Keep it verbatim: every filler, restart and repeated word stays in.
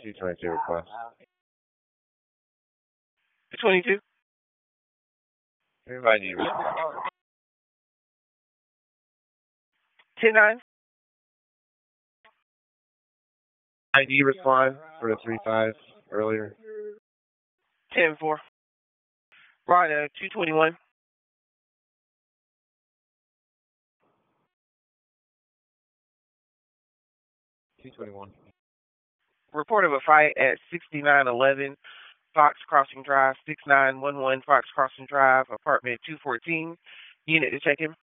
two twenty-two request. two twenty-two? I D response. ten nine? I D response for the three five earlier. ten four. Right, uh, two twenty-one. two twenty-one. Report of a fight at sixty-nine eleven Fox Crossing Drive, six nine one one Fox Crossing Drive, apartment two fourteen. Unit to check in.